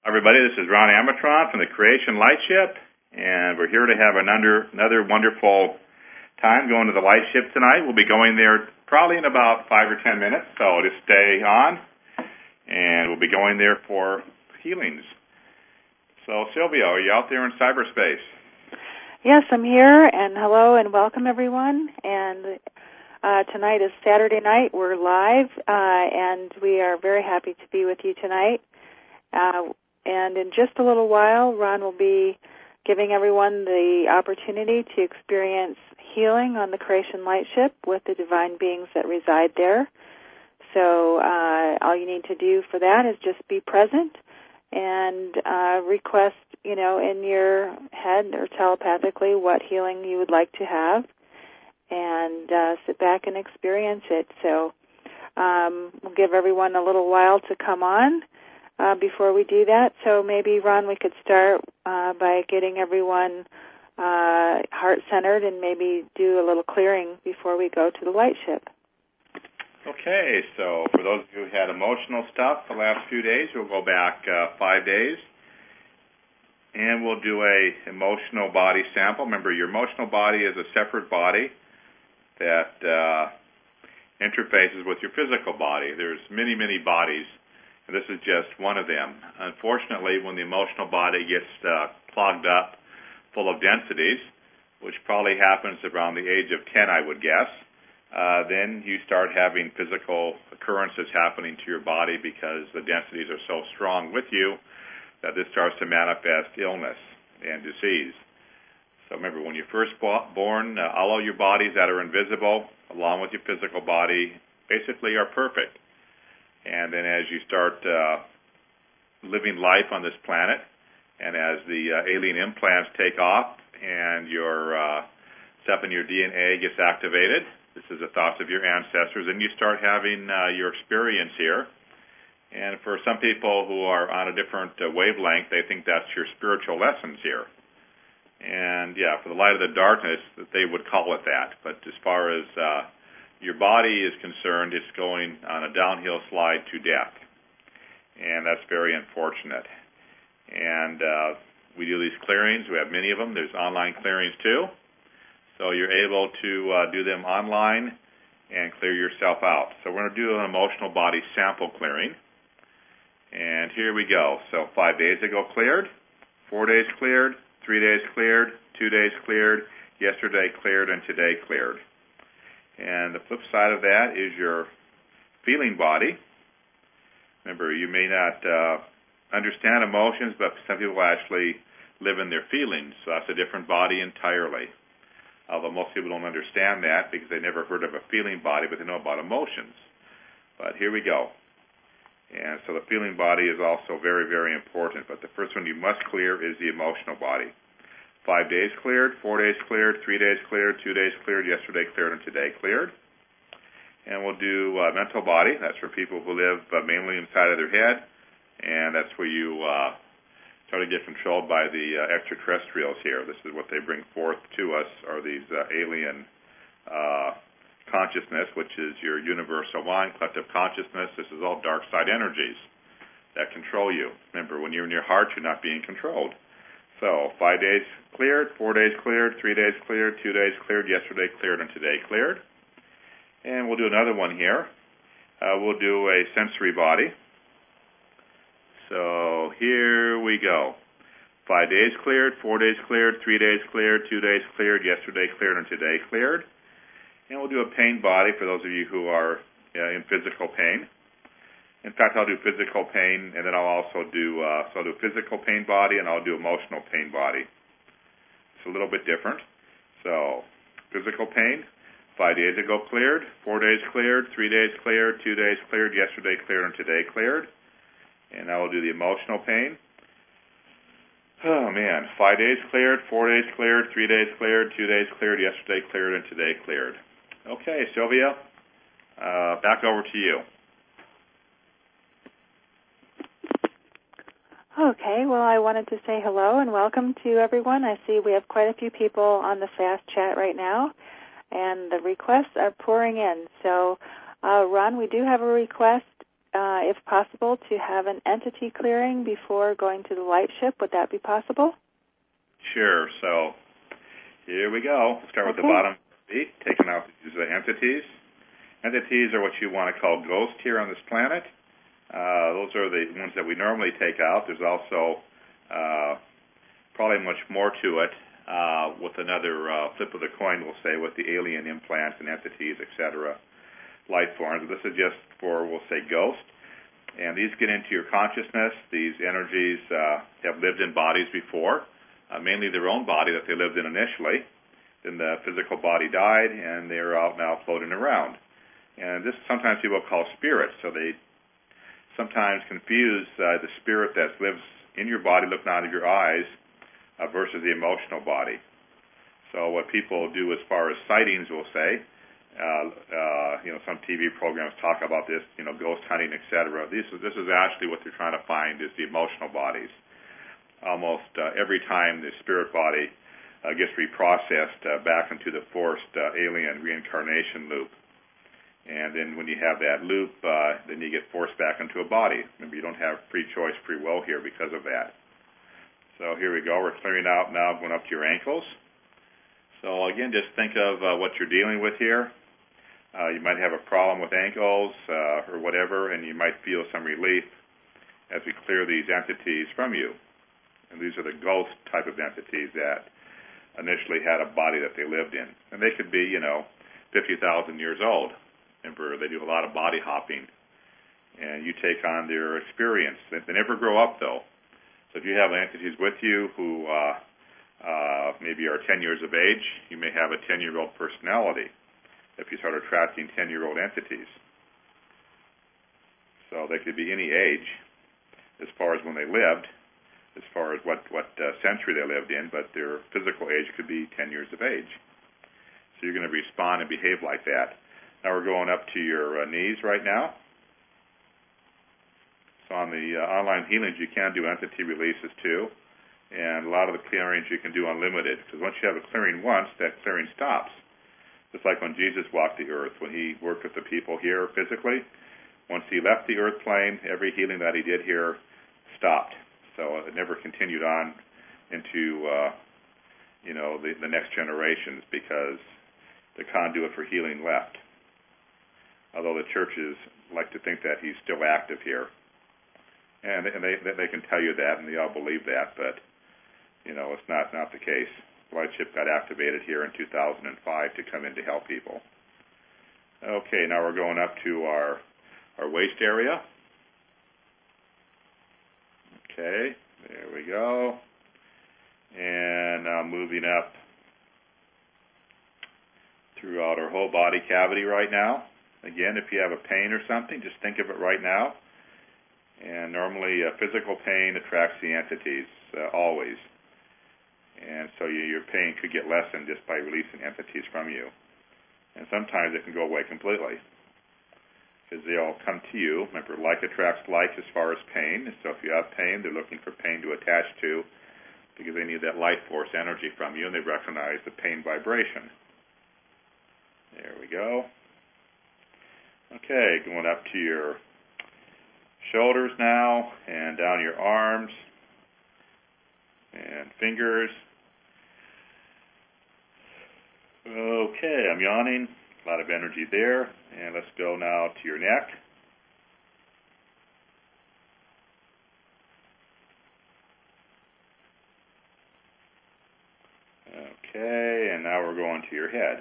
Everybody, this is Ron Amatron from the Creation Lightship, and we're here to have another wonderful time going to the Lightship tonight. We'll be going there probably in about 5 or 10 minutes, so just stay on, and we'll be going there for healings. So, Sylvia, are you out there in cyberspace? Yes, I'm here, and hello and welcome, everyone. And tonight is Saturday night. We're live, and we are very happy to be with you tonight. And in just a little while, Ron will be giving everyone the opportunity to experience healing on the Creation Lightship with the divine beings that reside there. So all you need to do for that is just be present and request, in your head or telepathically what healing you would like to have, and sit back and experience it. So we'll give everyone a little while to come on before we do that. So maybe, Ron, we could start by getting everyone heart-centered and maybe do a little clearing before we go to the Lightship. Okay, so for those of you who had emotional stuff the last few days, we'll go back 5 days, and we'll do a emotional body sample. Remember, your emotional body is a separate body that interfaces with your physical body. There's many, many bodies, and this is just one of them. Unfortunately, when the emotional body gets clogged up, full of densities, which probably happens around the age of 10, I would guess, then you start having physical occurrences happening to your body because the densities are so strong with you that this starts to manifest illness and disease. So remember, when you're first born, all of your bodies that are invisible, along with your physical body, basically are perfect. And then as you start living life on this planet, and as the alien implants take off and your stuff in your DNA gets activated, this is the thoughts of your ancestors, and you start having your experience here. And for some people who are on a different wavelength, they think that's your spiritual lessons here. And yeah, for the light of the darkness, they would call it that. But as far as your body is concerned, it's going on a downhill slide to death. And that's very unfortunate. And we do these clearings. We have many of them. There's online clearings too. So you're able to do them online and clear yourself out. So we're going to do an emotional body sample clearing. And here we go. So 5 days ago cleared, 4 days cleared, 3 days cleared, 2 days cleared, yesterday cleared, and today cleared. And the flip side of that is your feeling body. Remember, you may not understand emotions, but some people actually live in their feelings. So that's a different body entirely. Although most people don't understand that because they never heard of a feeling body, but they know about emotions. But here we go. And so the feeling body is also very, very important. But the first one you must clear is the emotional body. 5 days cleared, 4 days cleared, 3 days cleared, 2 days cleared, yesterday cleared, and today cleared. And we'll do mental body. That's for people who live mainly inside of their head. And that's where you try to get controlled by the extraterrestrials here. This is what they bring forth to us, are these alien consciousness, which is your universal mind, collective consciousness. This is all dark side energies that control you. Remember, when you're in your heart, you're not being controlled. So 5 days cleared, 4 days cleared, 3 days cleared, 2 days cleared, yesterday cleared, and today cleared. And we'll do another one here. We'll do a sensory body. So here we go. 5 days cleared, 4 days cleared, 3 days cleared, 2 days cleared, yesterday cleared, and today cleared. And we'll do a pain body for those of you who are in physical pain. In fact, I'll do physical pain, and then I'll also do so I'll do physical pain body, and I'll do emotional pain body. It's a little bit different. So physical pain, 5 days ago cleared, 4 days cleared, 3 days cleared, 2 days cleared, yesterday cleared, and today cleared. And I will do the emotional pain. Oh, man. 5 days cleared, 4 days cleared, 3 days cleared, 2 days cleared, yesterday cleared, and today cleared. Okay, Sylvia, back over to you. Okay, well, I wanted to say hello and welcome to everyone. I see we have quite a few people on the fast chat right now, and the requests are pouring in. So, Ron, we do have a request if possible, to have an entity clearing before going to the light ship. Would that be possible? Sure. So here we go. Start with the bottom feet, taking out these entities. Entities are what you want to call ghosts here on this planet. Those are the ones that we normally take out. There's also probably much more to it with another flip of the coin, we'll say, with the alien implants and entities, etc., life forms. This is just for, we'll say, ghosts. And these get into your consciousness. These energies have lived in bodies before, mainly their own body that they lived in initially. Then the physical body died, and they're out now floating around. And this sometimes people call spirits, so they sometimes confuse the spirit that lives in your body, looking out of your eyes, versus the emotional body. So what people do as far as sightings, we'll say, some TV programs talk about this, ghost hunting, etc. This is actually what they're trying to find is the emotional bodies. Almost every time the spirit body gets reprocessed back into the forced alien reincarnation loop. And then when you have that loop, then you get forced back into a body. Remember, you don't have free choice, free will here because of that. So here we go. We're clearing out now, going up to your ankles. So again, just think of what you're dealing with here. You might have a problem with ankles or whatever, and you might feel some relief as we clear these entities from you. And these are the ghost type of entities that initially had a body that they lived in. And they could be, 50,000 years old. Remember, they do a lot of body hopping. And you take on their experience. They never grow up, though. So if you have entities with you who maybe are 10 years of age, you may have a 10-year-old personality if you start attracting 10-year-old entities. So they could be any age as far as when they lived, as far as what century they lived in, but their physical age could be 10 years of age. So you're going to respond and behave like that. Now we're going up to your knees right now. So on the online healings, you can do entity releases too, and a lot of the clearings you can do unlimited, because once you have a clearing once, that clearing stops. Just like when Jesus walked the earth, when he worked with the people here physically, once he left the earth plane, every healing that he did here stopped. So it never continued on into, the next generations because the conduit for healing left. Although the churches like to think that he's still active here. And they can tell you that, and they all believe that, but, it's not the case. Lightship got activated here in 2005 to come in to help people. Okay, now we're going up to our waist area. Okay, there we go. And now moving up throughout our whole body cavity right now. Again, if you have a pain or something, just think of it right now. And normally physical pain attracts the entities, always. And so your pain could get lessened just by releasing entities from you. And sometimes it can go away completely because they all come to you. Remember, like attracts like as far as pain. So if you have pain, they're looking for pain to attach to because they need that life force energy from you, and they recognize the pain vibration. There we go. Okay, going up to your shoulders now and down your arms and fingers. Okay, I'm yawning. A lot of energy there. And let's go now to your neck. Okay, and now we're going to your head.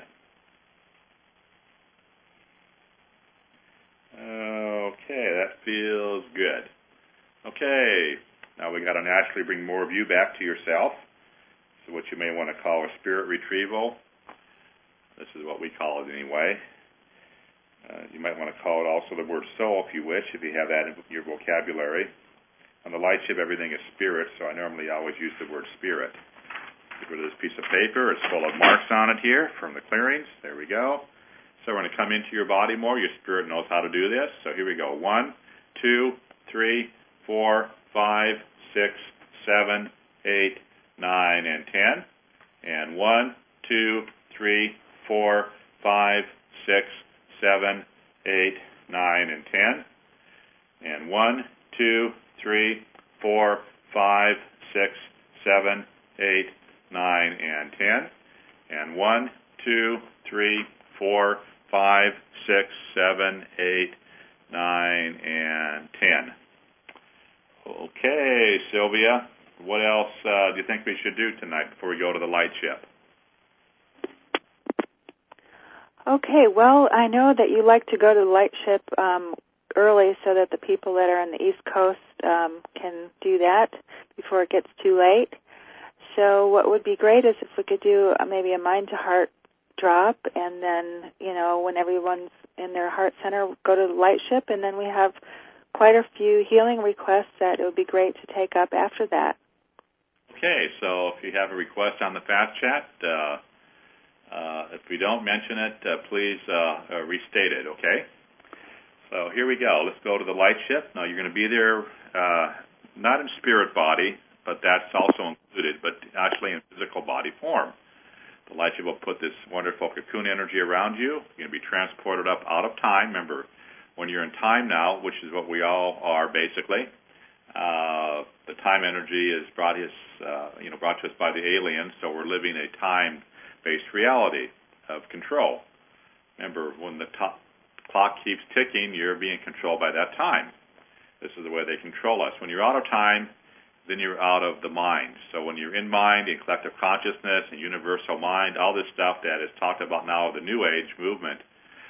Okay, that feels good. Okay, now we got to naturally bring more of you back to yourself. So what you may want to call a spirit retrieval. This is what we call it anyway. You might want to call it also the word soul if you wish, if you have that in your vocabulary. On the light ship, everything is spirit, so I normally always use the word spirit. Get rid of this piece of paper. It's full of marks on it here from the clearings. There we go. So we're going to come into your body more. Your spirit knows how to do this. So here we go. 1, 2, 3, 4, 5, 6, 7, 8, 9, and 10. And 1, 2, 3, 4, 5, 6, 7, 8, 9, and 10. And 1, 2, 3, 4, 5, 6, 7, 8, 9, and 10. And 1, 2, 3, 4, 5, 6, 7, 8, 9, and 10. Okay, Sylvia, what else do you think we should do tonight before we go to the light ship? Okay, well, I know that you like to go to the light ship early so that the people that are on the East Coast can do that before it gets too late. So what would be great is if we could do maybe a mind-to-heart drop, and then, when everyone's in their heart center, go to the light ship, and then we have quite a few healing requests that it would be great to take up after that. Okay, so if you have a request on the fast chat, if we don't mention it, please restate it, okay? So here we go. Let's go to the light ship. Now, you're going to be there not in spirit body, but that's also included, but actually in physical body form. The light ship will put this wonderful cocoon energy around you. You're going to be transported up out of time. Remember, when you're in time now, which is what we all are basically, the time energy is brought to us by the aliens, so we're living a time-based reality of control. Remember, when the clock keeps ticking, you're being controlled by that time. This is the way they control us. When you're out of time, then you're out of the mind. So when you're in mind, in collective consciousness, and universal mind, all this stuff that is talked about now, the New Age movement,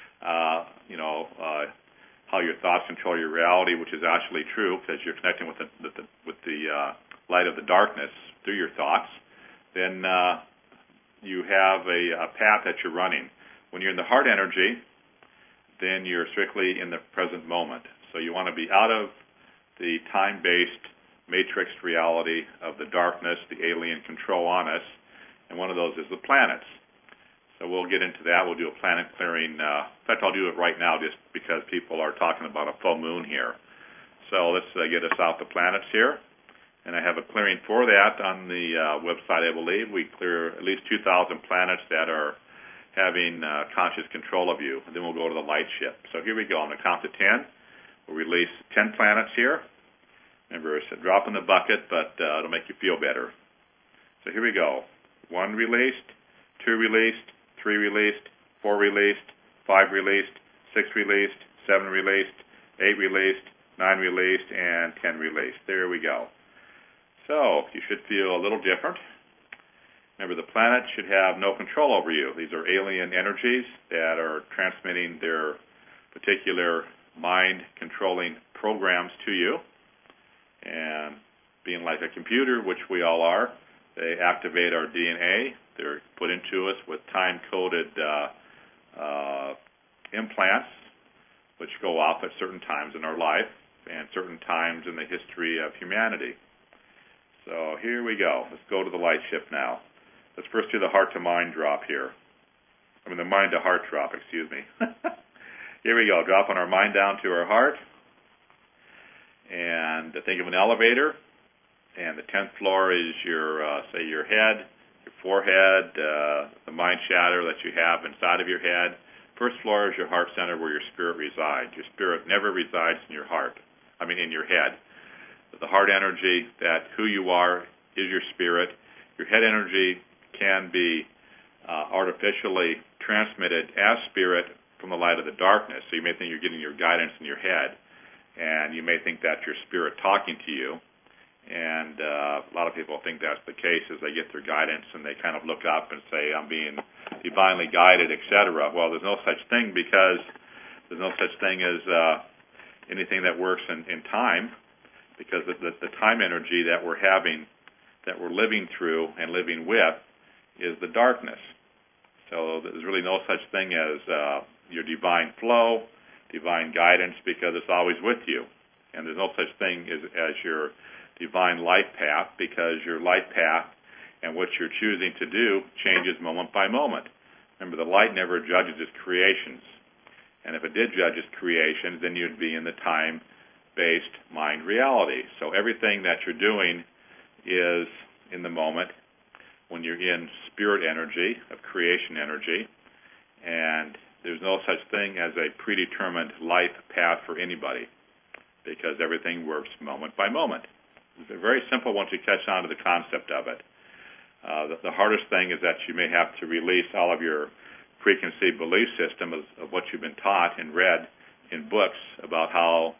how your thoughts control your reality, which is actually true because you're connecting with the light of the darkness through your thoughts, then you have a path that you're running. When you're in the heart energy, then you're strictly in the present moment. So you want to be out of the time-based matrixed reality of the darkness, the alien control on us, and one of those is the planets. So we'll get into that. We'll do a planet clearing. In fact, I'll do it right now just because people are talking about a full moon here. So let's get us off the planets here. And I have a clearing for that on the website, I believe. We clear at least 2,000 planets that are having conscious control of you. And then we'll go to the light ship. So here we go. On the count to 10, we'll release 10 planets here. Remember, it's a drop in the bucket, but it'll make you feel better. So here we go. 1 released, 2 released, 3 released, 4 released, 5 released, 6 released, 7 released, 8 released, 9 released, and 10 released. There we go. So you should feel a little different. Remember, the planet should have no control over you. These are alien energies that are transmitting their particular mind-controlling programs to you. And being like a computer, which we all are, they activate our DNA. They're put into us with time-coded implants, which go off at certain times in our life and certain times in the history of humanity. So here we go. Let's go to the light ship now. Let's first do the heart-to-mind drop here. The mind-to-heart drop, excuse me. Here we go. Dropping our mind down to our heart. And think of an elevator, and the 10th floor is your, say, your head, your forehead, the mind shadow that you have inside of your head. First floor is your heart center where your spirit resides. Your spirit never resides in your heart, in your head. The heart energy, that who you are is your spirit. Your head energy can be artificially transmitted as spirit from the light of the darkness. So you may think you're getting your guidance in your head. And you may think that's your spirit talking to you. And a lot of people think that's the case as they get their guidance and they kind of look up and say, I'm being divinely guided, etc. Well, there's no such thing because there's no such thing as anything that works in time, because the time energy that we're having, that we're living through and living with, is the darkness. So there's really no such thing as your divine flow, divine guidance, because it's always with you. And there's no such thing as your divine life path, because your life path and what you're choosing to do changes moment by moment. Remember, the light never judges its creations. And if it did judge its creations, then you'd be in the time-based mind reality. So everything that you're doing is in the moment when you're in spirit energy, of creation energy, and there's no such thing as a predetermined life path for anybody, because everything works moment by moment. It's very simple once you catch on to the concept of it. The hardest thing is that you may have to release all of your preconceived belief system of what you've been taught and read in books about how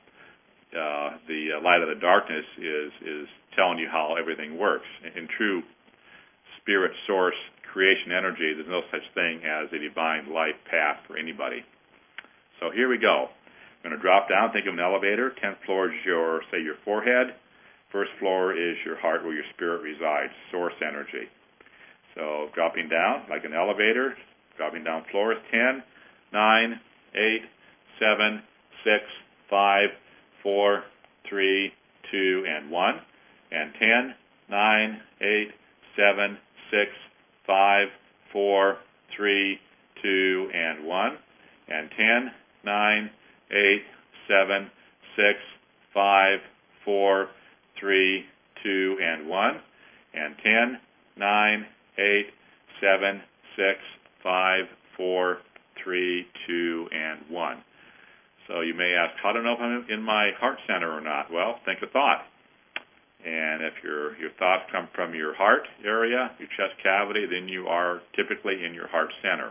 the light of the darkness is telling you how everything works. In true spirit source creation energy, there's no such thing as a divine light path for anybody. So here we go. I'm going to drop down. Think of an elevator. 10th floor is your forehead. First floor is your heart, where your spirit resides, source energy. So dropping down like an elevator, dropping down floors. 10, 9, 8, 7, 6, 5, 4, 3, 2, and 1. And 10, 9, 8, 7, 6, 5, 4, 3, 2, and 1. And 10, 9, 8, 7, 6, 5, 4, 3, 2, and 1. And 10, 9, 8, 7, 6, 5, 4, 3, 2, and 1. So you may ask, how do I know if I'm in my heart center or not? Well, think a thought. And if your thoughts come from your heart area, your chest cavity, then you are typically in your heart center.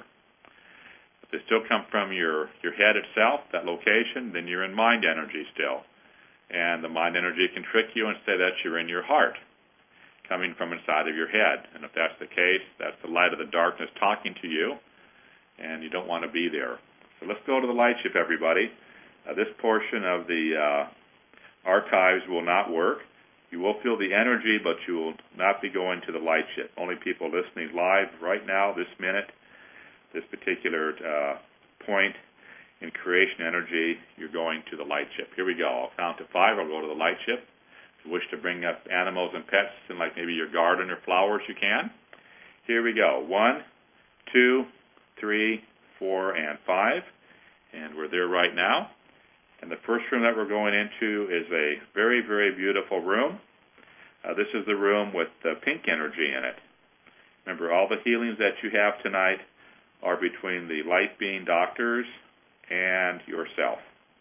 If they still come from your head itself, that location, then you're in mind energy still. And the mind energy can trick you and say that you're in your heart, coming from inside of your head. And if that's the case, that's the light of the darkness talking to you, and you don't want to be there. So let's go to the light ship, everybody. This portion of the archives will not work. You will feel the energy, but you will not be going to the light ship. Only people listening live right now, this minute, this particular point in creation energy, you're going to the light ship. Here we go. I'll count to 5. I'll go to the light ship. If you wish to bring up animals and pets in like maybe your garden or flowers, you can. Here we go. 1, 2, 3, 4, and 5. And we're there right now. And the first room that we're going into is a very, very beautiful room. This is the room with the pink energy in it. Remember, all the healings that you have tonight are between the light being doctors and yourself.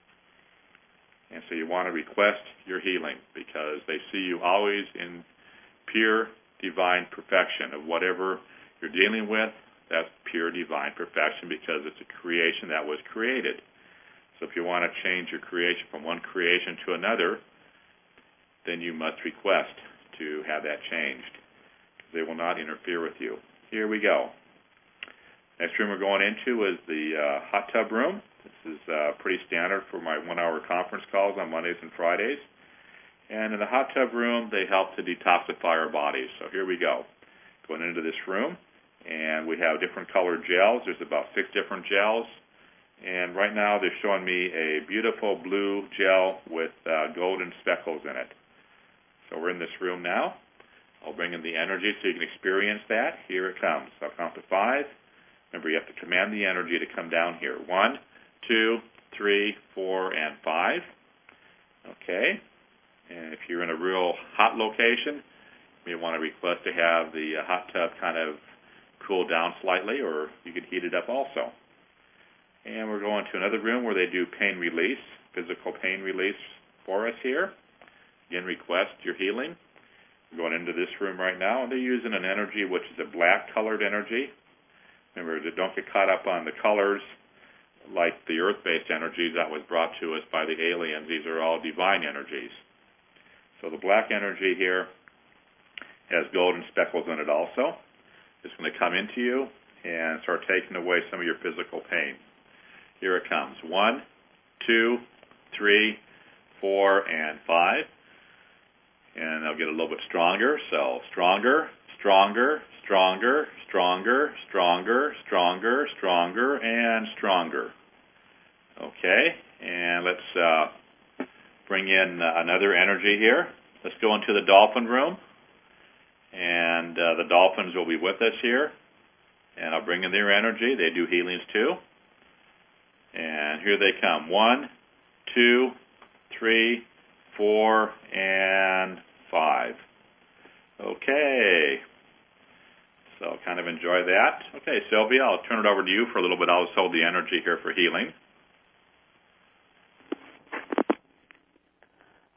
And so you want to request your healing because they see you always in pure divine perfection of whatever you're dealing with. That's pure divine perfection because it's a creation that was created. So if you want to change your creation from one creation to another, then you must request to have that changed. They will not interfere with you. Here we go. Next room we're going into is the hot tub room. This is pretty standard for my 1-hour conference calls on Mondays and Fridays. And in the hot tub room, they help to detoxify our bodies. So here we go. Going into this room, and we have different colored gels. There's about 6 different gels. And right now they're showing me a beautiful blue gel with golden speckles in it. So we're in this room now. I'll bring in the energy so you can experience that. Here it comes. I'll count to 5. Remember, you have to command the energy to come down here. 1, 2, 3, 4, and 5. Okay. And if you're in a real hot location, you may want to request to have the hot tub kind of cool down slightly, or you could heat it up also. And we're going to another room where they do pain release, physical pain release for us here. Again, request your healing. We're going into this room right now, and they're using an energy which is a black-colored energy. Remember, don't get caught up on the colors like the earth-based energies that was brought to us by the aliens. These are all divine energies. So the black energy here has golden speckles in it also. It's going to come into you and start taking away some of your physical pain. Here it comes. 1, 2, 3, 4, and 5. And I'll get a little bit stronger. So stronger, stronger, stronger, stronger, stronger, stronger, stronger, and stronger. Okay, and let's bring in another energy here. Let's go into the dolphin room. And the dolphins will be with us here. And I'll bring in their energy. They do healings too. And here they come. 1, 2, 3, 4, and 5. Okay. So kind of enjoy that. Okay, Sylvia, I'll turn it over to you for a little bit. I'll just hold the energy here for healing.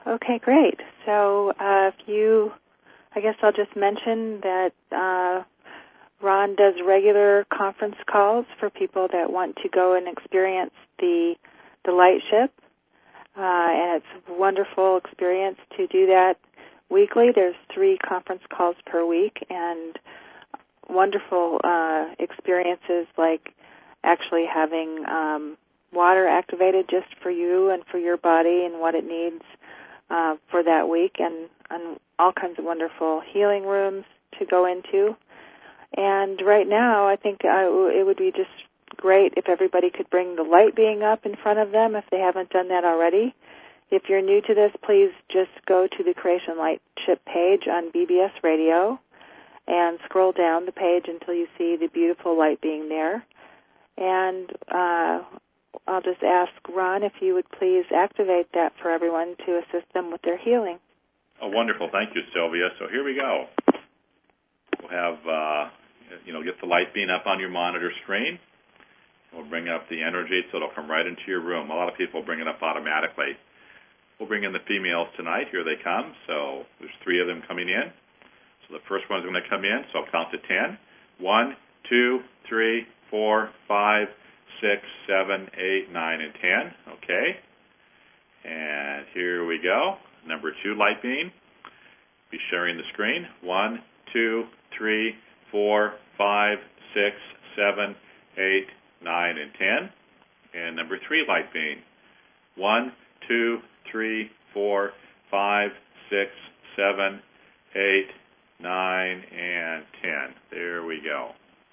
Okay, great. So I guess I'll just mention that Ron does regular conference calls for people that want to go and experience the light ship, and it's a wonderful experience to do that weekly. There's 3 conference calls per week, and wonderful experiences like actually having water activated just for you and for your body and what it needs for that week, and all kinds of wonderful healing rooms to go into. And right now, I think it would be just great if everybody could bring the light being up in front of them if they haven't done that already. If you're new to this, please just go to the Creation Lightship page on BBS Radio and scroll down the page until you see the beautiful light being there. And I'll just ask Ron if you would please activate that for everyone to assist them with their healing. Oh, wonderful. Thank you, Sylvia. So here we go. We'll have, get the light beam up on your monitor screen. We'll bring up the energy so it'll come right into your room. A lot of people bring it up automatically. We'll bring in the females tonight. Here they come. So there's 3 of them coming in. So the first one's going to come in, so I'll count to 10. 1, 2, 3, 4, 5, 6, 7, 8, 9, and 10. Okay. And here we go. Number 2 light beam. Be sharing the screen. 1, 2, 3, 4, 5, 6, 7, 8, 9, and 10. And number 3 light beam. 1, 2, 3, 4, 5, 6, 7, 8, 9, and 10. There we go.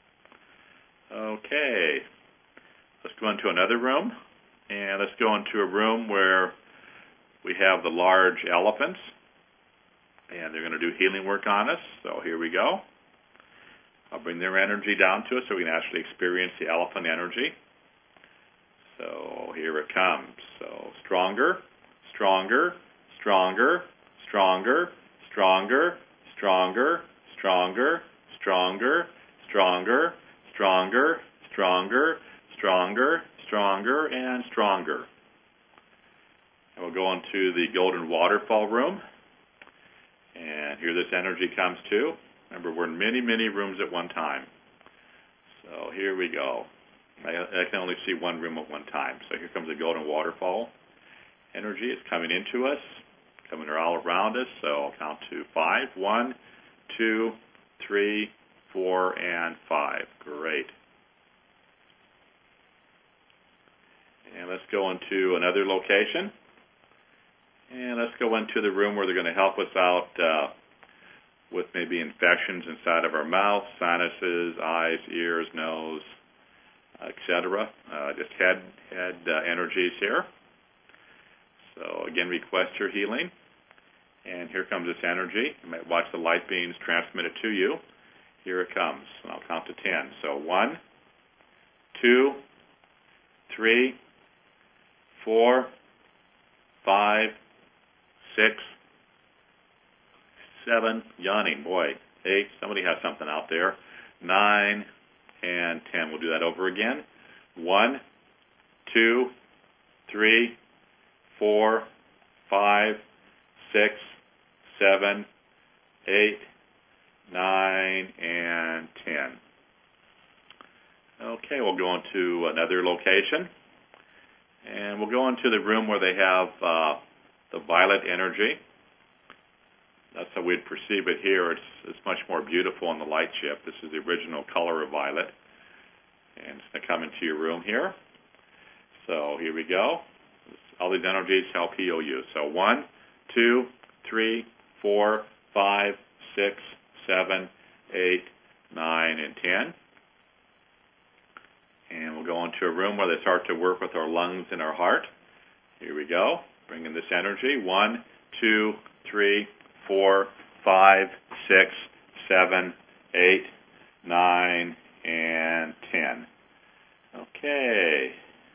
Okay. Let's go into another room. And let's go into a room where we have the large elephants. And they're going to do healing work on us. So here we go. I'll bring their energy down to us so we can actually experience the elephant energy. So here it comes. So stronger, stronger, stronger, stronger, stronger, stronger, stronger, stronger, stronger, stronger, stronger, stronger, stronger, and stronger. And we'll go into the golden waterfall room. And here this energy comes too. Remember, we're in many, many rooms at one time. So here we go. I can only see one room at one time. So here comes the golden waterfall energy. It's coming into us, coming all around us. So I'll count to 5. 1, 2, 3, 4, and 5. Great. And let's go into another location. And let's go into the room where they're going to help us out with maybe infections inside of our mouth, sinuses, eyes, ears, nose, etc. Just head energies here. So again, request your healing. And here comes this energy. You might watch the light beams transmit it to you. Here it comes. And I'll count to 10. So 1, 2, 3, 4, 5, 6, 7, yawning, boy, 8, somebody has something out there, 9, and 10. We'll do that over again. 1, 2, 3, 4, 5, 6, 7, 8, 9, and 10. Okay, we'll go into another location. And we'll go into the room where they have the violet energy. That's how we'd perceive it here. It's much more beautiful in the light ship. This is the original color of violet. And it's going to come into your room here. So here we go. All these energies help heal you. So 1, 2, 3, 4, 5, 6, 7, 8, 9, and 10. And we'll go into a room where they start to work with our lungs and our heart. Here we go. Bring in this energy. 1, 2, 3, 4, 5, 6, 7, 8, 9, and 10. Okay.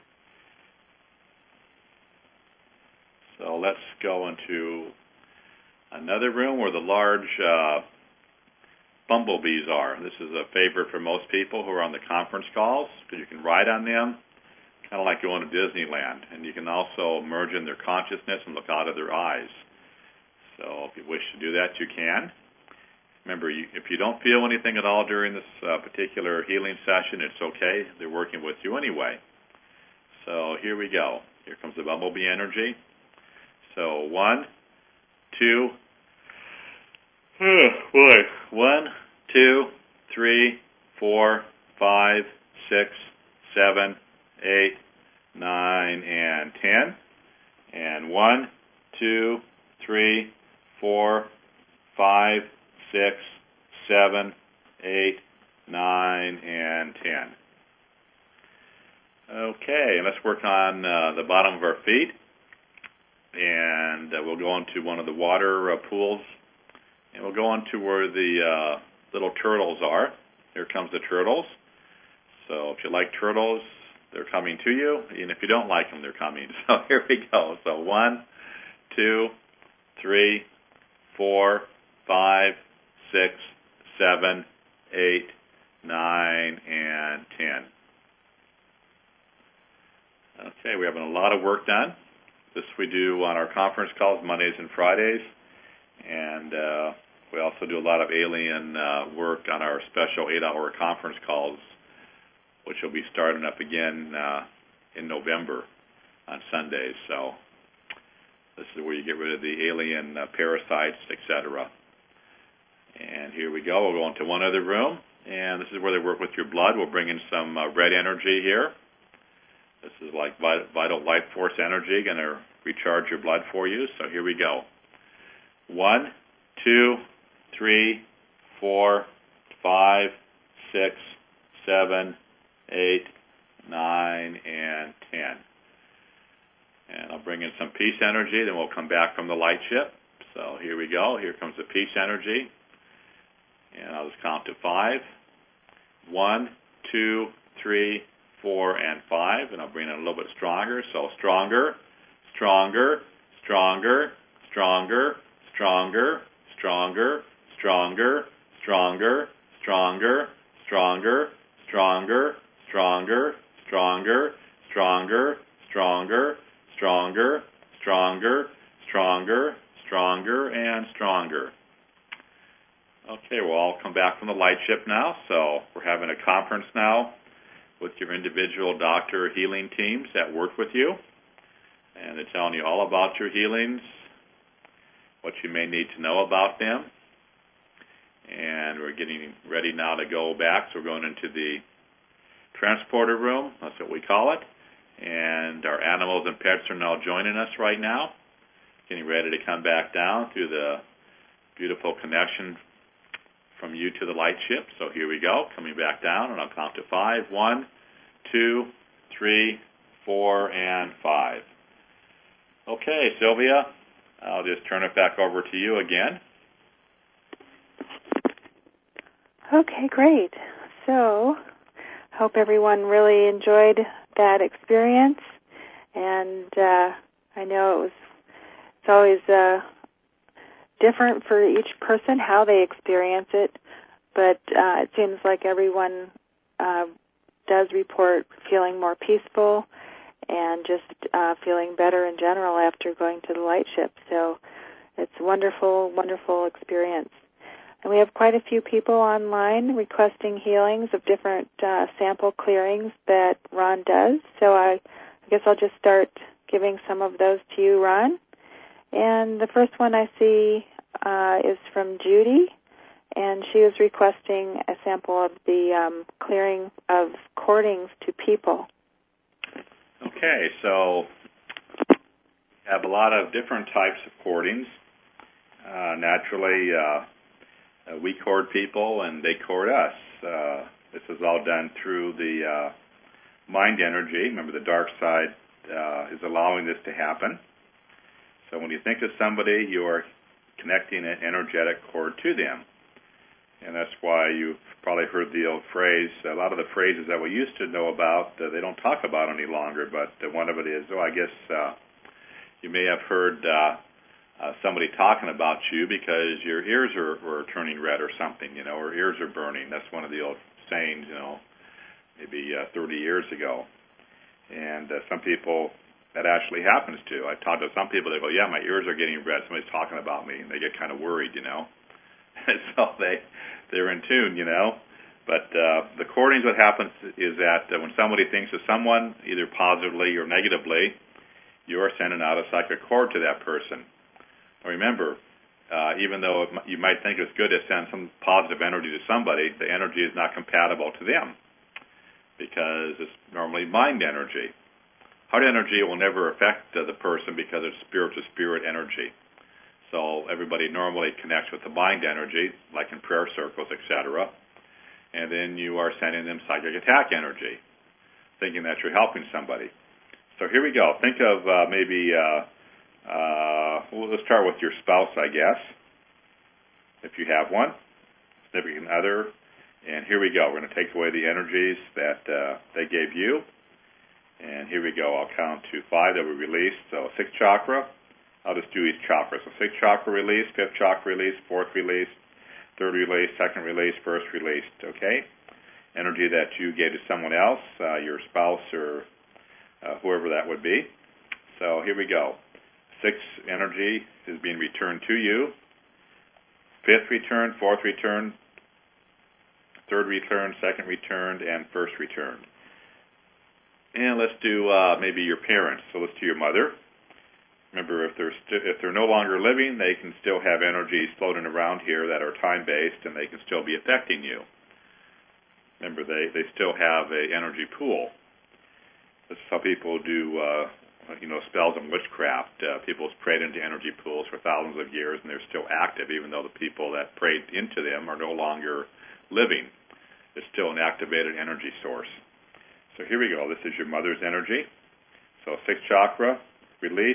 So let's go into another room where the large bumblebees are. This is a favorite for most people who are on the conference calls because you can ride on them, kind of like going to Disneyland. And you can also merge in their consciousness and look out of their eyes. So if you wish to do that, you can. Remember, if you don't feel anything at all during this particular healing session, it's okay. They're working with you anyway. So here we go. Here comes the bumblebee energy. So 1, 2, 1, 2, 3, 4, 5, 6, 7, 8, 9, and 10. And 1, 2, 3, 4, 5, 6, 7, 8, 9, and 10. Okay, and let's work on the bottom of our feet. And we'll go into one of the water pools. And we'll go on to where the little turtles are. Here comes the turtles. So if you like turtles, they're coming to you. Even if you don't like them, they're coming. So here we go. So 1, 2, 3, 4, 5, 6, 7, 8, 9, and 10. Okay, we're having a lot of work done. This we do on our conference calls Mondays and Fridays. And we also do a lot of alien work on our special 8-hour conference calls, which will be starting up again in November on Sundays. So this is where you get rid of the alien parasites, etc. And here we go. We'll go into one other room. And this is where they work with your blood. We'll bring in some red energy here. This is like vital life force energy, going to recharge your blood for you. So here we go. 1, 2, 3, 4, 5, 6, 7, 8, 9, and 10. And I'll bring in some peace energy, then we'll come back from the light ship. So here we go. Here comes the peace energy. And I'll just count to 5. 1, 2, 3, 4, and 5. And I'll bring it a little bit stronger. So stronger, stronger, stronger, stronger, stronger, stronger, stronger, stronger, stronger, stronger, stronger, stronger, stronger, stronger, stronger, stronger, stronger, stronger, stronger, and stronger. Okay, we'll all come back from the light ship now. So we're having a conference now with your individual doctor healing teams that work with you. And they're telling you all about your healings, what you may need to know about them. And we're getting ready now to go back. So we're going into the transporter room. That's what we call it. And our animals and pets are now joining us right now, getting ready to come back down through the beautiful connection from you to the light ship. So here we go, coming back down, and I'll count to 5. 1, 2, 3, 4, and 5. Okay, Sylvia, I'll just turn it back over to you again. Okay, great. So, hope everyone really enjoyed that experience. And I know it's always different for each person how they experience it, but it seems like everyone does report feeling more peaceful and just feeling better in general after going to the light ship. So it's a wonderful, wonderful experience. And we have quite a few people online requesting healings of different sample clearings that Ron does. So I guess I'll just start giving some of those to you, Ron. And the first one I see is from Judy, and she is requesting a sample of the clearing of cordings to people. Okay, so we have a lot of different types of cordings. Naturally, we cord people, and they cord us. This is all done through the mind energy. Remember, the dark side is allowing this to happen. So when you think of somebody, you are connecting an energetic cord to them. And that's why you've probably heard the old phrase, a lot of the phrases that we used to know about, they don't talk about any longer, but one of it is, I guess you may have heard somebody talking about you because your ears were turning red or something, or ears are burning. That's one of the old sayings, maybe 30 years ago. And some people that actually happens to. I talked to some people, they go, yeah, my ears are getting red, somebody's talking about me, and they get kind of worried, And so they're in tune, But according to what happens is that when somebody thinks of someone, either positively or negatively, you are sending out a psychic cord to that person. Now remember, even though you might think it's good to send some positive energy to somebody, the energy is not compatible to them because it's normally mind energy. Heart energy will never affect the person because it's spirit-to-spirit energy. So everybody normally connects with the mind energy, like in prayer circles, etc. And then you are sending them psychic attack energy, thinking that you're helping somebody. So here we go. Think of let's start with your spouse, I guess, if you have one, significant other. And here we go. We're going to take away the energies that they gave you. And here we go. I'll count to 5 that we release. So 6th chakra. I'll just do each chakra. So 6th chakra release, 5th chakra release, 4th release, 3rd release, 2nd release, 1st released. Okay? Energy that you gave to someone else, your spouse or whoever that would be. So here we go. 6th energy is being returned to you. 5th return, 4th return, 3rd return, 2nd returned, and 1st returned. And let's do maybe your parents. So let's do your mother. Remember, if they're no longer living, they can still have energies floating around here that are time-based, and they can still be affecting you. Remember, they still have an energy pool. This is how people do, spells and witchcraft. People have prayed into energy pools for thousands of years, and they're still active, even though the people that prayed into them are no longer living. It's still an activated energy source. So here we go. This is your mother's energy. So 6th chakra, released.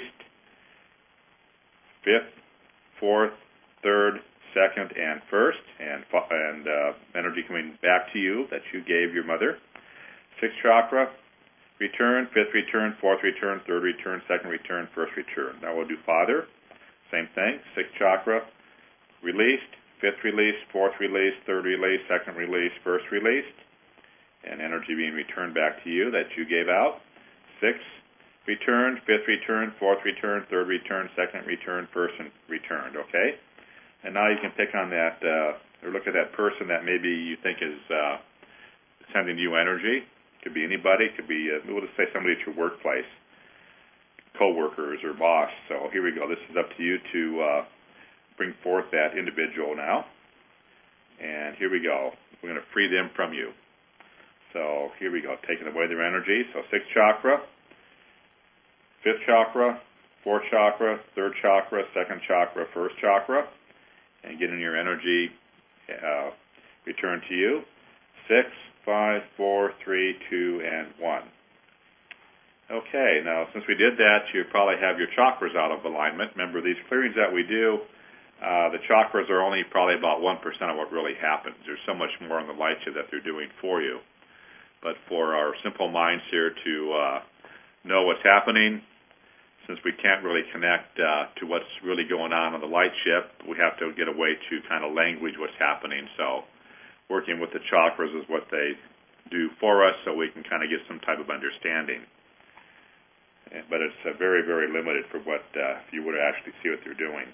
5th, 4th, 3rd, 2nd, and 1st, and energy coming back to you that you gave your mother. 6th chakra, return. 5th return, 4th return, 3rd return, 2nd return, 1st return. Now we'll do father. Same thing. 6th chakra, released. 5th release, 4th release, 3rd release, 2nd release, 1st released. And energy being returned back to you that you gave out. 6th returned, 5th returned, 4th returned, 3rd returned, 2nd returned, 1st returned, okay? And now you can pick on that, or look at that person that maybe you think is sending you energy. Could be anybody. Could be, we'll just say somebody at your workplace, co-workers or boss. So here we go. This is up to you to bring forth that individual now. And here we go. We're going to free them from you. So here we go, taking away their energy. So 6th chakra, 5th chakra, 4th chakra, 3rd chakra, 2nd chakra, 1st chakra, and getting your energy returned to you. 6, 5, 4, 3, 2, and 1. Okay, now since we did that, you probably have your chakras out of alignment. Remember, these clearings that we do, the chakras are only probably about 1% of what really happens. There's so much more on the light shift that they're doing for you. But for our simple minds here to know what's happening, since we can't really connect to what's really going on the light ship, we have to get a way to kind of language what's happening. So working with the chakras is what they do for us, so we can kind of get some type of understanding. But it's very, very limited for what if you were to actually see what they're doing.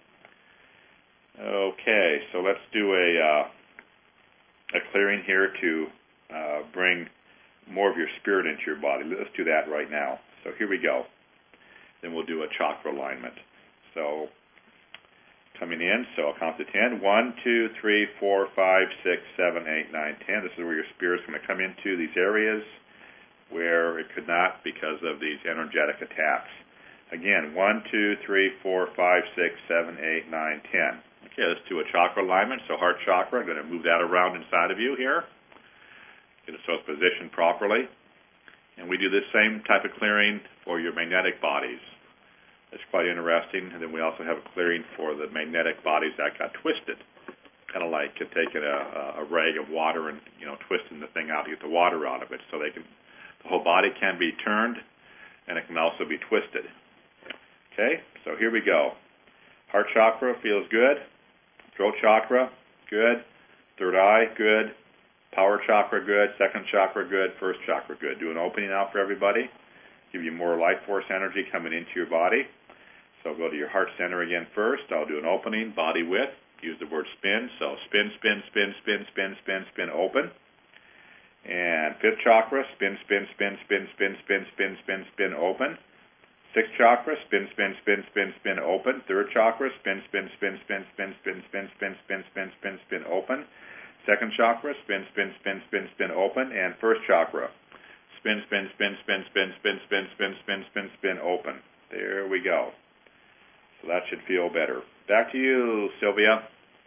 Okay, so let's do a clearing here to bring more of your spirit into your body. Let's do that right now. So here we go. Then we'll do a chakra alignment. So coming in, so I'll count to 10. 1, 2, 3, 4, 5, 6, 7, 8, 9, 10. This is where your spirit's going to come into these areas where it could not because of these energetic attacks. Again, 1, 2, 3, 4, 5, 6, 7, 8, 9, 10. Okay, let's do a chakra alignment. So heart chakra, I'm going to move that around inside of you here. Get it so it's positioned properly. And we do this same type of clearing for your magnetic bodies. It's quite interesting. And then we also have a clearing for the magnetic bodies that got twisted. Kind of like taking a rag of water and, twisting the thing out to get the water out of it. So the whole body can be turned, and it can also be twisted. Okay, so here we go. Heart chakra feels good. Throat chakra, good. Third eye, good. Power chakra, good. Second chakra, good. First chakra, good. Do an opening out for everybody. give you more life force energy coming into your body. So go to your heart center again first. I'll do an opening, body width. Use the word spin. So spin, spin, spin, spin, spin, spin, spin, open. And fifth chakra, spin, spin, spin, spin, spin, spin, spin, spin, spin, open. Sixth chakra, spin, spin, spin, spin, spin, open. Third chakra, spin, spin, spin, spin, spin, spin, spin, spin, spin, spin, spin, spin, open. Second chakra, spin, spin, spin, spin, spin, open. And first chakra, spin, spin, spin, spin, spin, spin, spin, spin, spin, spin, spin, open. There we go. So that should feel better. Back to you, Sylvia.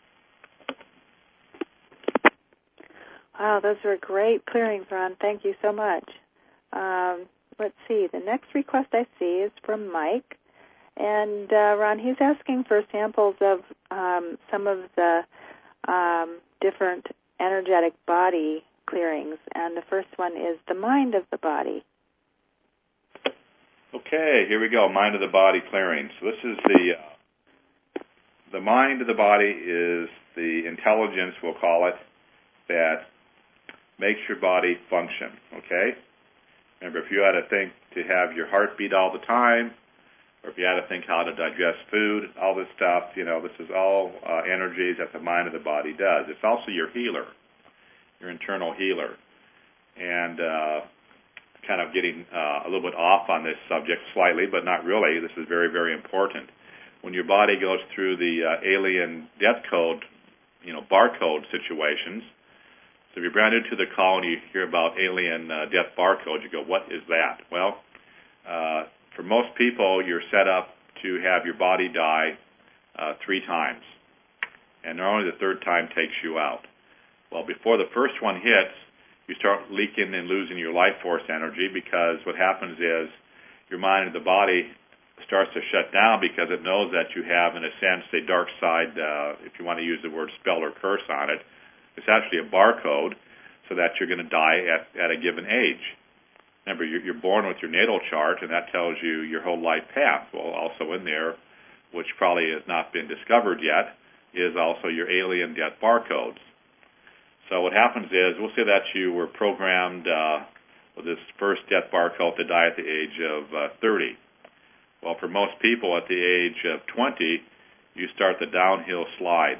Wow, those were great clearings, Ron. Thank you so much. Let's see. The next request I see is from Mike. And, Ron, he's asking for samples of some of the different energetic body clearings. And the first one is the mind of the body. Okay, here we go. Mind of the body clearing. So this is the mind of the body is the intelligence, we'll call it, that makes your body function, okay? Remember, if you had to think to have your heart beat all the time, or if you had to think how to digest food, all this stuff, this is all energies that the mind of the body does. It's also your healer, your internal healer. And kind of getting a little bit off on this subject slightly, but not really. This is very, very important. When your body goes through the alien death code, barcode situations, so if you're brand new to the call and you hear about alien death barcode, you go, what is that? Well, for most people, you're set up to have your body die 3 times. And normally the third time takes you out. Well, before the first one hits, you start leaking and losing your life force energy, because what happens is your mind and the body starts to shut down because it knows that you have, in a sense, a dark side, if you want to use the word spell or curse on it. It's actually a barcode, so that you're going to die at a given age. Remember, you're born with your natal chart, and that tells you your whole life path. Well, also in there, which probably has not been discovered yet, is also your alien death barcodes. So what happens is, we'll say that you were programmed with this first death barcode to die at the age of 30. Well, for most people at the age of 20, you start the downhill slide.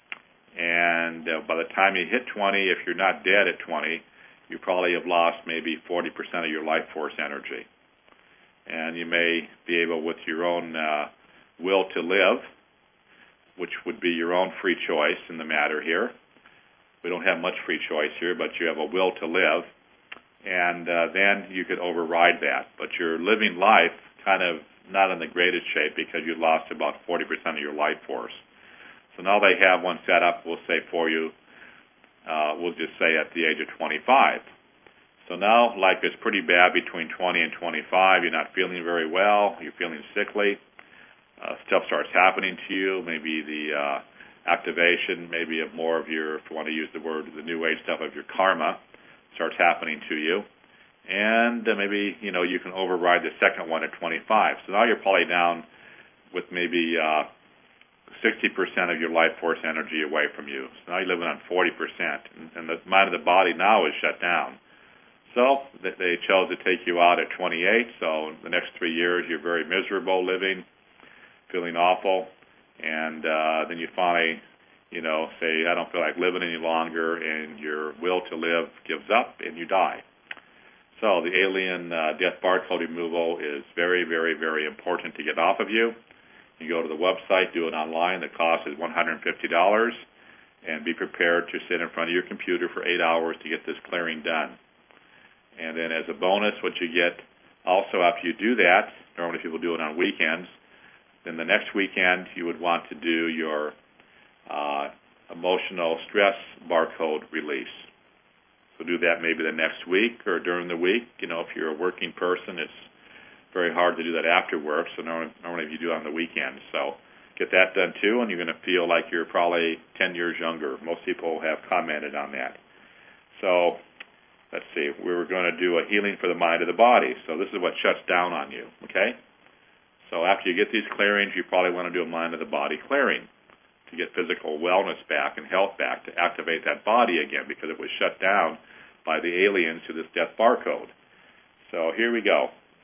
And by the time you hit 20, if you're not dead at 20, you probably have lost maybe 40% of your life force energy. And you may be able, with your own will to live, which would be your own free choice in the matter here. We don't have much free choice here, but you have a will to live. And then you could override that. But you're living life kind of not in the greatest shape, because you lost about 40% of your life force. So now they have one set up, we'll say for you, we'll just say at the age of 25. So now life is pretty bad between 20 and 25. You're not feeling very well. You're feeling sickly. Stuff starts happening to you, maybe the activation, maybe of more of your, if you want to use the word, the new age stuff of your karma starts happening to you. And maybe, you can override the second one at 25. So now you're probably down with maybe 60% of your life force energy away from you. So now you're living on 40%, and the mind of the body now is shut down. So they chose to take you out at 28, so in the next 3 years you're very miserable living, feeling awful, and then you finally, say, I don't feel like living any longer, and your will to live gives up, and you die. So the alien death barcode removal is very, very, very important to get off of you. You go to the website, do it online. The cost is $150, and be prepared to sit in front of your computer for 8 hours to get this clearing done. And then as a bonus, what you get also after you do that, normally people do it on weekends, then the next weekend you would want to do your emotional stress barcode release. So do that maybe the next week or during the week. If you're a working person, it's very hard to do that after work, so normally you do it on the weekends. So get that done too, and you're going to feel like you're probably 10 years younger. Most people have commented on that. So let's see, we were going to do a healing for the mind of the body. So this is what shuts down on you, okay? So after you get these clearings, you probably want to do a mind of the body clearing to get physical wellness back and health back, to activate that body again, because it was shut down by the aliens to this death barcode. So here we go.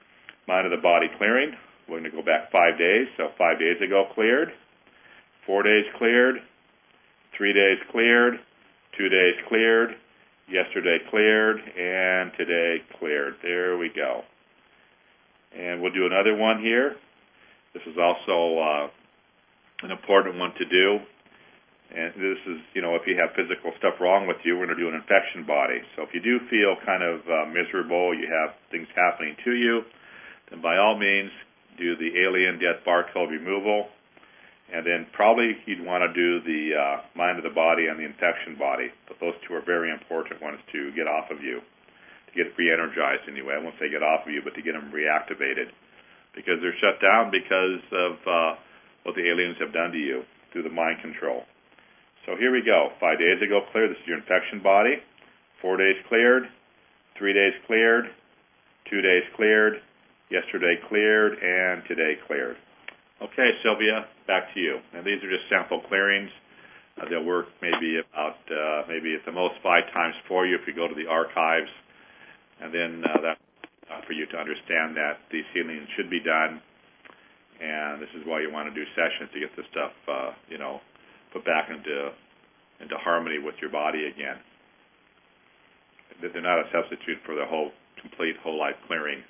mind of the body clearing. We're going to go back 5 days. So 5 days ago cleared, 4 days cleared, 3 days cleared, 2 days cleared, yesterday cleared, and today cleared. There we go. And we'll do another one here. This is also an important one to do. And this is, if you have physical stuff wrong with you, we're going to do an infection body. So if you do feel kind of miserable, you have things happening to you, then by all means, do the alien death barcode removal. And then probably you'd want to do the mind of the body and the infection body. But those two are very important ones to get off of you, to get re-energized anyway. I won't say get off of you, but to get them reactivated. Because they're shut down because of what the aliens have done to you through the mind control. So here we go. 5 days ago cleared. This is your infection body. 4 days cleared. 3 days cleared. 2 days cleared. Yesterday cleared. And today cleared. Okay, Sylvia, back to you. And these are just sample clearings. They'll work maybe at the most 5 times for you if you go to the archives. And then that's for you to understand that these healings should be done. And this is why you want to do sessions to get this stuff, put back into harmony with your body again. They're not a substitute for the complete whole life clearing.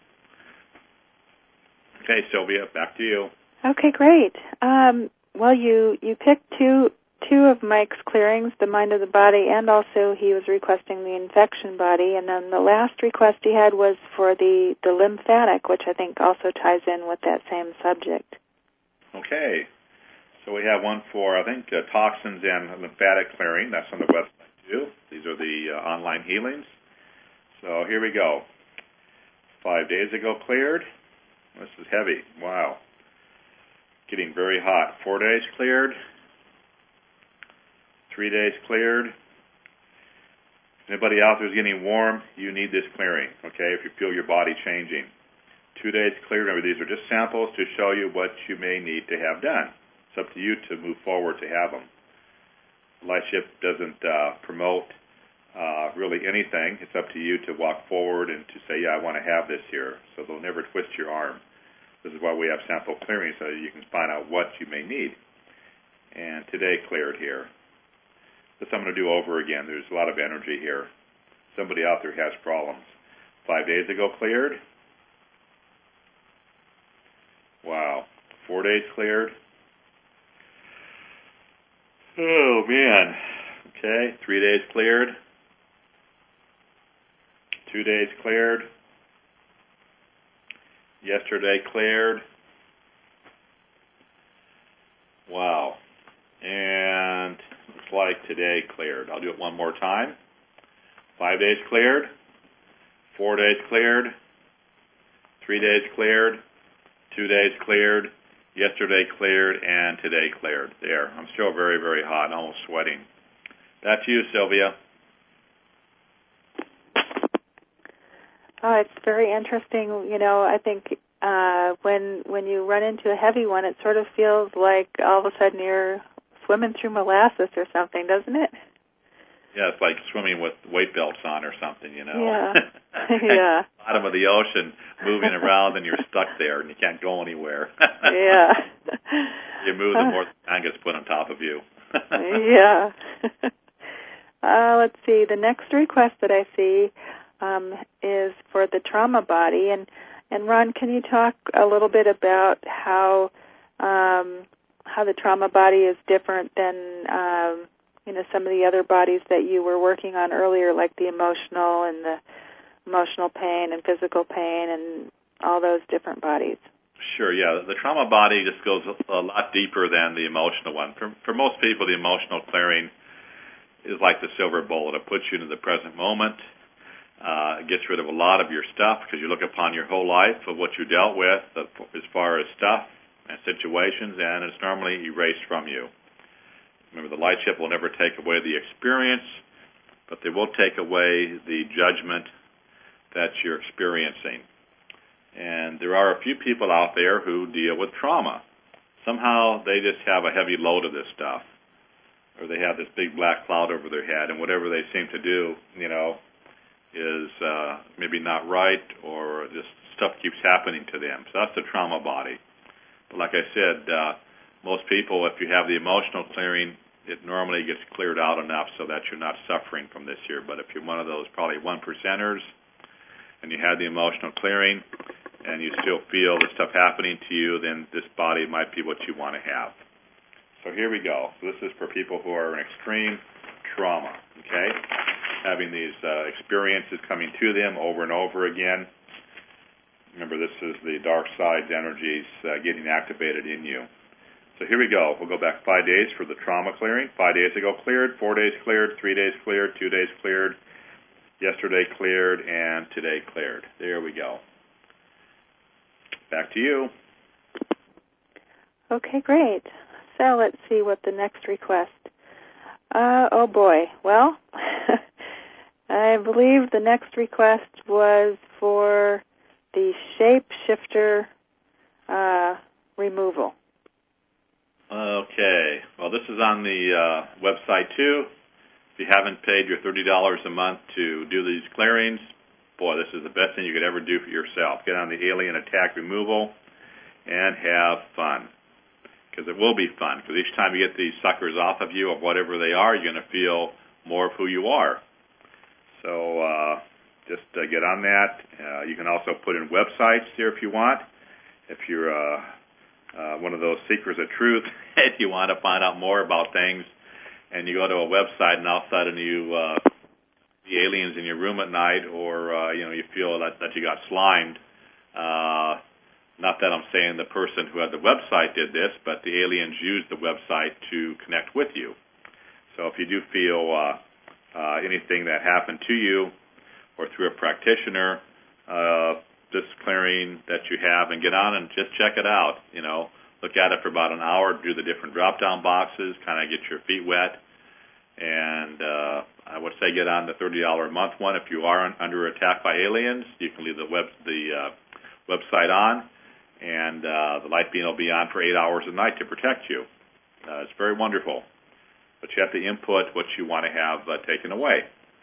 Okay, Sylvia, back to you. Okay, great. Well, you picked two of Mike's clearings, the mind of the body, and also he was requesting the infection body. And then the last request he had was for the lymphatic, which I think also ties in with that same subject. Okay. So we have one for, I think, toxins and lymphatic clearing. That's on the website, too. These are the online healings. So here we go. 5 days ago cleared. This is heavy. Wow. Getting very hot. 4 days cleared. 3 days cleared. Anybody out there is getting warm, you need this clearing, okay, if you feel your body changing. 2 days cleared. Remember, these are just samples to show you what you may need to have done. It's up to you to move forward to have them. Lightship doesn't promote really anything. It's up to you to walk forward and to say, yeah, I want to have this here. So they'll never twist your arm. This is why we have sample clearing, so you can find out what you may need. And today cleared here. This I'm going to do over again. There's a lot of energy here. Somebody out there has problems. 5 days ago cleared. Wow. 4 days cleared. Oh, man. Okay. 3 days cleared. 2 days cleared. Yesterday cleared. Wow. And looks like today cleared. I'll do it one more time. 5 days cleared. 4 days cleared. 3 days cleared. 2 days cleared. Yesterday cleared. And today cleared. There. I'm still very, very hot, almost sweating. Back to you, Sylvia. Oh, it's very interesting. I think when you run into a heavy one, it sort of feels like all of a sudden you're swimming through molasses or something, doesn't it? Yeah, it's like swimming with weight belts on or something, Yeah. Yeah. Bottom of the ocean, moving around, and you're stuck there, and you can't go anywhere. Yeah. You move, the more the man gets put on top of you. Yeah. Let's see. The next request that I see is for the trauma body, and Ron, can you talk a little bit about how the trauma body is different than some of the other bodies that you were working on earlier, like the emotional and the emotional pain and physical pain and all those different bodies? Sure, yeah. The trauma body just goes a lot deeper than the emotional one. For most people, the emotional clearing is like the silver bullet. It puts you into the present moment. It gets rid of a lot of your stuff because you look upon your whole life of what you dealt with as far as stuff and situations, and it's normally erased from you. Remember, the light ship will never take away the experience, but they will take away the judgment that you're experiencing. And there are a few people out there who deal with trauma. Somehow they just have a heavy load of this stuff, or they have this big black cloud over their head, and whatever they seem to do, is maybe not right or just stuff keeps happening to them. So that's the trauma body. But like I said, most people, if you have the emotional clearing, it normally gets cleared out enough so that you're not suffering from this here. But if you're one of those probably 1%ers and you have the emotional clearing and you still feel the stuff happening to you, then this body might be what you want to have. So here we go. So this is for people who are in extreme trauma, okay? Having these experiences coming to them over and over again. Remember, this is the dark side's energies getting activated in you. So here we go. We'll go back 5 days for the trauma clearing. 5 days ago cleared, 4 days cleared, 3 days cleared, 2 days cleared, yesterday cleared, and today cleared. There we go. Back to you. Okay, great. So let's see what the next request. Oh boy. Well, I believe the next request was for the shapeshifter removal. Okay. Well, this is on the website too. If you haven't paid your $30 a month to do these clearings, boy, this is the best thing you could ever do for yourself. Get on the alien attack removal and have fun. Because it will be fun. Because each time you get these suckers off of you, of whatever they are, you're going to feel more of who you are. So just get on that. You can also put in websites here if you want. If you're one of those seekers of truth, if you want to find out more about things, and you go to a website and all of a sudden you the aliens in your room at night, or you feel that you got slimed. Not that I'm saying the person who had the website did this, but the aliens used the website to connect with you. So if you do feel anything that happened to you or through a practitioner, this clearing that you have, and get on and just check it out. Look at it for about an hour, do the different drop-down boxes, kind of get your feet wet. And I would say get on the $30 a month one. If you are under attack by aliens, you can leave the website on, and the light beam will be on for 8 hours a night to protect you. It's very wonderful. But you have to input what you want to have taken away.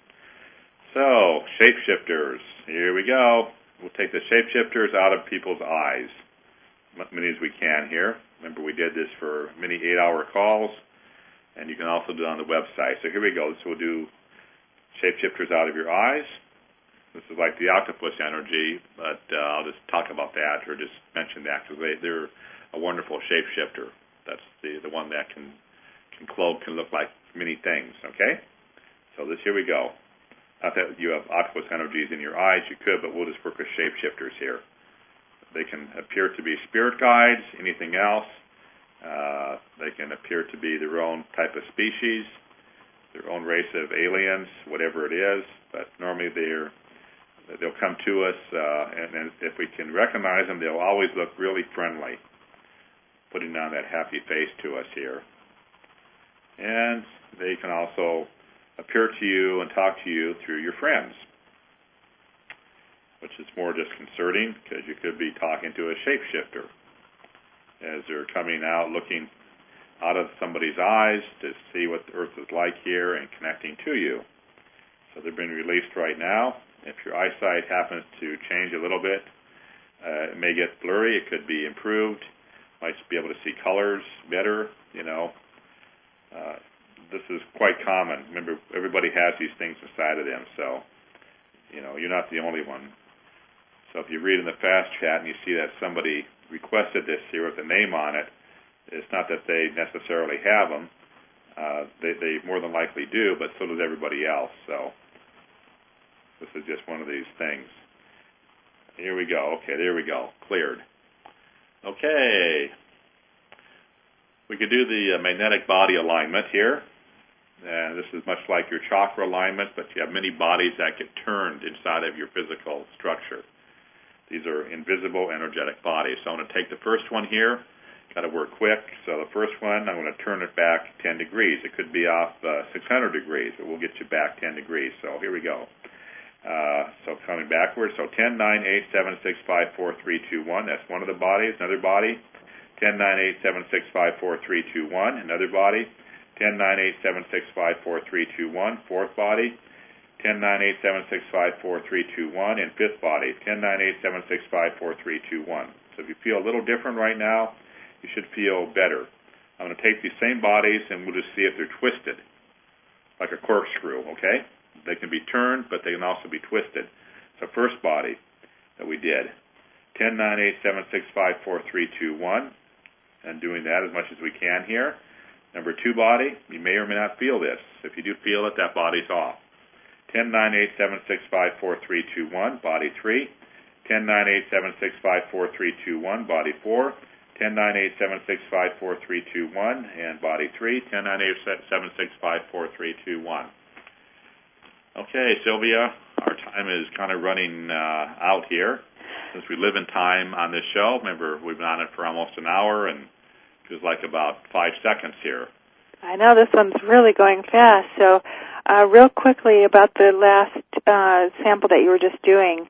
So, shapeshifters. Here we go. We'll take the shapeshifters out of people's eyes, as many as we can here. Remember, we did this for many 8-hour calls, and you can also do it on the website. So here we go. So we'll do shapeshifters out of your eyes. This is like the octopus energy, but I'll just talk about that or just mention that because they're a wonderful shapeshifter. That's the one that can look like many things, okay? So here we go. Not that you have octopus energies in your eyes, you could, but we'll just work with shapeshifters here. They can appear to be spirit guides, anything else. They can appear to be their own type of species, their own race of aliens, whatever it is, but normally they'll come to us, and if we can recognize them, they'll always look really friendly, putting on that happy face to us here. And they can also appear to you and talk to you through your friends, which is more disconcerting because you could be talking to a shapeshifter as they're coming out, looking out of somebody's eyes to see what the Earth is like here and connecting to you. So they're being released right now. If your eyesight happens to change a little bit, it may get blurry. It could be improved. Might be able to see colors better, This is quite common. Remember, everybody has these things inside of them, so, you're not the only one. So if you read in the fast chat and you see that somebody requested this here with a name on it, it's not that they necessarily have them. They more than likely do, but so does everybody else. So this is just one of these things. Here we go. Okay, there we go. Cleared. Okay. We could do the magnetic body alignment here. And this is much like your chakra alignment, but you have many bodies that get turned inside of your physical structure. These are invisible energetic bodies. So I'm going to take the first one here. Got to work quick. So the first one, I'm going to turn it back 10 degrees. It could be off 600 degrees, but we'll get you back 10 degrees. So here we go. So coming backwards. So 10, 9, 8, 7, 6, 5, 4, 3, 2, 1. That's one of the bodies. Another body. 10, 9, 8, 7, 6, 5, 4, 3, 2, 1. Another body. 10, 9, 8, 7, 6, 5, 4, 3, 2, 1. Fourth body. 10-9-8-7-6-5-4-3-2-1, and fifth body, 10-9-8-7-6-5-4-3-2-1. So if you feel a little different right now, you should feel better. I'm going to take these same bodies, and we'll just see if they're twisted, like a corkscrew, okay? They can be turned, but they can also be twisted. So first body that we did, 10-9-8-7-6-5-4-3-2-1, and doing that as much as we can here. Number two body, you may or may not feel this. If you do feel it, that body's off. 10-9-8-7-6-5-4-3-2-1, body 3. 10-9-8-7-6-5-4-3-2-1, body 4. 10-9-8-7-6-5-4-3-2-1, and body 3. 10-9-8-7-6-5-4-3-2-1. Okay, Sylvia, our time is kind of running out here. Since we live in time on this show, remember, we've been on it for almost an hour, and it was like about 5 seconds here. I know this one's really going fast. So real quickly about the last sample that you were just doing,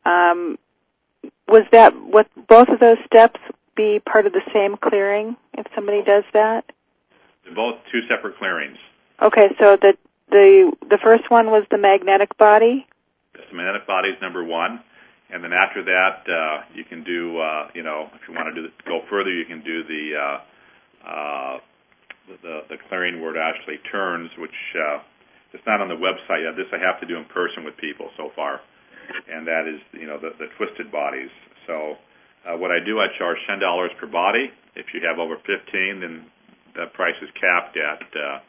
was that what both of those steps be part of the same clearing if somebody does that? They're both two separate clearings. Okay, so the first one was the magnetic body? Yes, the magnetic body is number one. And then after that, you can do, if you want to go further, you can do the clearing where it actually turns, which it's not on the website yet. This I have to do in person with people so far, and that is, the twisted bodies. So what I do, I charge $10 per body. If you have over 15, then the price is capped at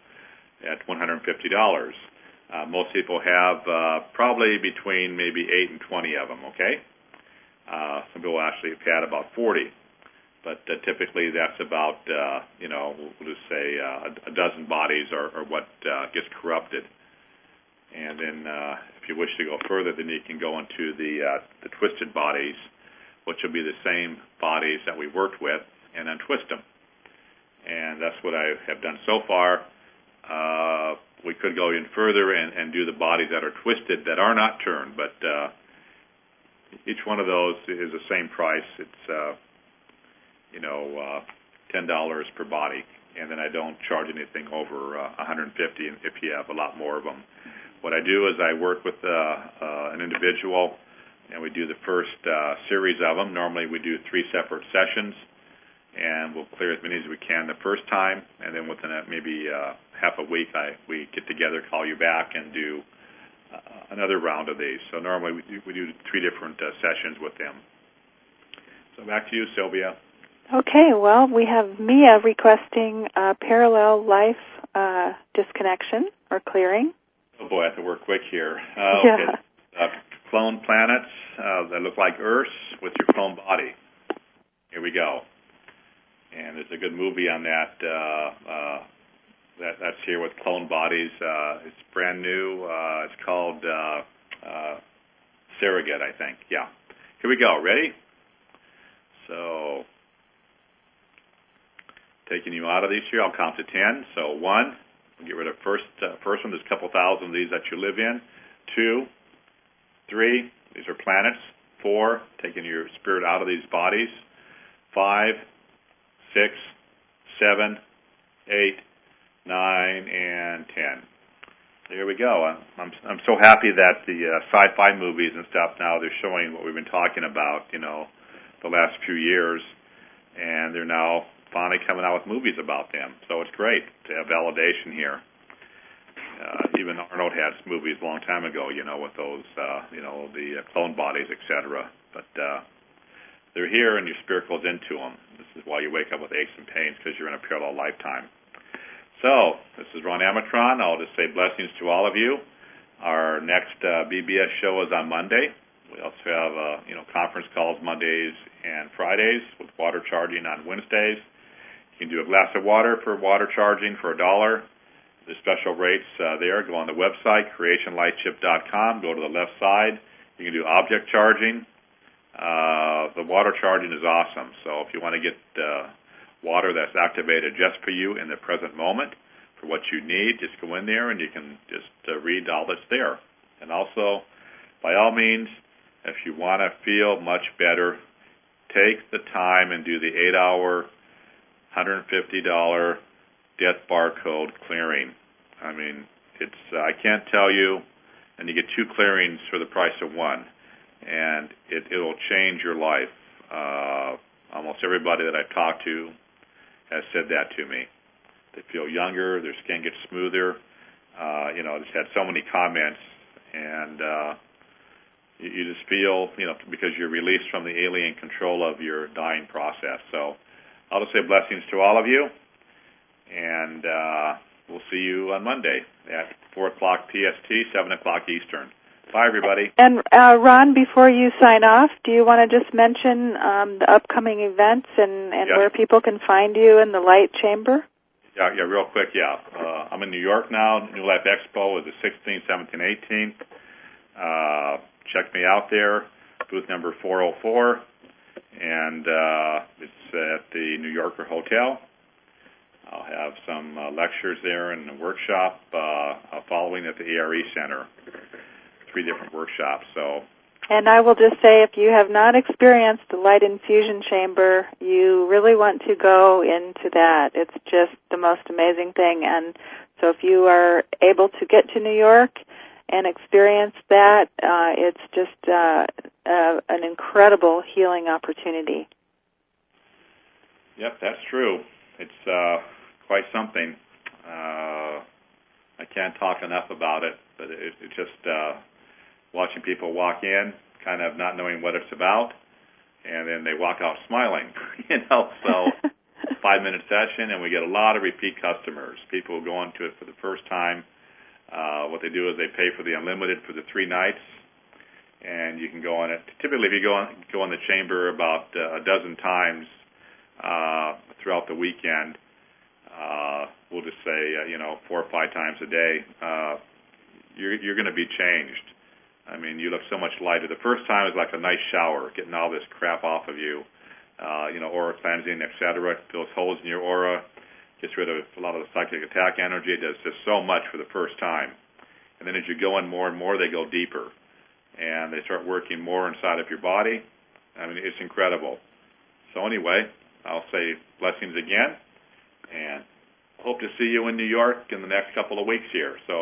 $150. Most people have probably between maybe 8 and 20 of them, okay? Some people actually have had about 40. But typically that's about, we'll just say a dozen bodies are what gets corrupted. And then if you wish to go further, then you can go into the twisted bodies, which will be the same bodies that we worked with, and untwist them. And that's what I have done so far. We could go in further and do the bodies that are twisted that are not turned, but each one of those is the same price. It's $10 per body, and then I don't charge anything over $150 if you have a lot more of them. What I do is I work with an individual, and we do the first series of them. Normally we do 3 separate sessions, and we'll clear as many as we can the first time, and then within maybe half a week we get together, call you back, and do another round of these. So normally we do 3 different sessions with them. So back to you, Sylvia. Okay, well, we have Mia requesting parallel life disconnection or clearing. Oh boy, I have to work quick here. Yeah. Okay. Clone planets that look like Earths with your clone body. Here we go. And there's a good movie on that. That's here with clone bodies. It's brand new. It's called Surrogate, I think. Yeah. Here we go. Ready? So, taking you out of these here, I'll count to 10. So 1, we'll get rid of first one. There's a couple thousand of these that you live in. 2, 3, these are planets. 4, taking your spirit out of these bodies. 5, 6, 7, 8, 9, and 10. Here we go. I'm so happy that the sci-fi movies and stuff now, they're showing what we've been talking about, the last few years, and they're now finally coming out with movies about them. So it's great to have validation here. Even Arnold had movies a long time ago, with those, the clone bodies, etc. But they're here, and your spirit goes into them. This is why you wake up with aches and pains, because you're in a parallel lifetime. So this is Ron Amatron. I'll just say blessings to all of you. Our next BBS show is on Monday. We also have conference calls Mondays and Fridays with water charging on Wednesdays. You can do a glass of water for water charging for $1. There's special rates there. Go on the website, creationlightship.com. Go to the left side. You can do object charging. The water charging is awesome. So if you want to get water that's activated just for you in the present moment, for what you need, just go in there and you can just read all that's there. And also, by all means, if you want to feel much better, take the time and do the 8-hour, $150 death barcode clearing. I mean, I can't tell you and you get 2 clearings for the price of 1, and it'll change your life. Almost everybody that I've talked to has said that to me. They feel younger, their skin gets smoother. Just had so many comments, and you just feel, because you're released from the alien control of your dying process. So I'll just say blessings to all of you, and we'll see you on Monday at 4 o'clock PST, 7 o'clock Eastern. Bye, everybody. And Ron, before you sign off, do you want to just mention the upcoming events and Yes. where people can find you in the Light Chamber? Yeah, real quick, yeah. I'm in New York now. New Life Expo is the 16th, 17th, 18th. Check me out there, booth number 404, and it's at the New Yorker Hotel. I'll have some lectures there and a workshop following at the ARE Center. 3 different workshops. And I will just say, if you have not experienced the Light Infusion Chamber, you really want to go into that. It's just the most amazing thing. And so if you are able to get to New York and experience that, it's just an incredible healing opportunity. Yep, that's true. It's quite something. I can't talk enough about it, but it's just watching people walk in, kind of not knowing what it's about, and then they walk out smiling, So 5-minute session, and we get a lot of repeat customers, people who go into it for the first time. What they do is they pay for the unlimited for the 3 nights, and you can go on it. Typically, if you go in the chamber about a dozen times throughout the weekend, we'll just say 4 or 5 times a day, you're going to be changed. I mean, you look so much lighter. The first time is like a nice shower, getting all this crap off of you, aura cleansing, etc. Fills holes in your aura, gets rid of a lot of the psychic attack energy. It does just so much for the first time. And then as you go in more and more, they go deeper, and they start working more inside of your body. I mean, it's incredible. So anyway, I'll say blessings again, and hope to see you in New York in the next couple of weeks here. So